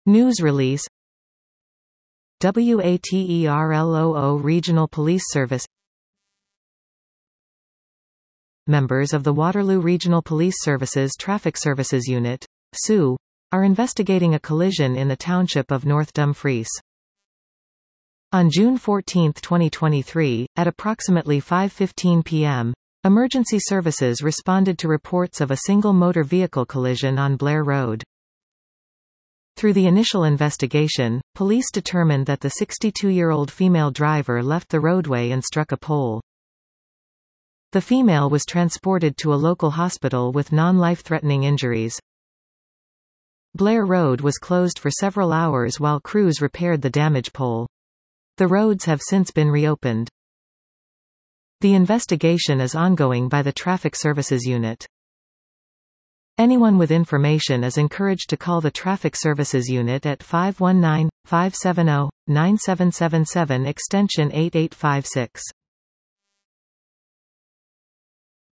News release. WATERLOO Regional Police Service. Members of the Waterloo Regional Police Services Traffic Services Unit, SU, are investigating a collision in the township of North Dumfries. On June 14, 2023, at approximately 5:15 p.m., emergency services responded to reports of a single motor vehicle collision on Blair Road. Through the initial investigation, police determined that the 62-year-old female driver left the roadway and struck a pole. The female was transported to a local hospital with non-life-threatening injuries. Blair Road was closed for several hours while crews repaired the damaged pole. The roads have since been reopened. The investigation is ongoing by the Traffic Services Unit. Anyone with information is encouraged to call the Traffic Services Unit at 519-570-9777 extension 8856.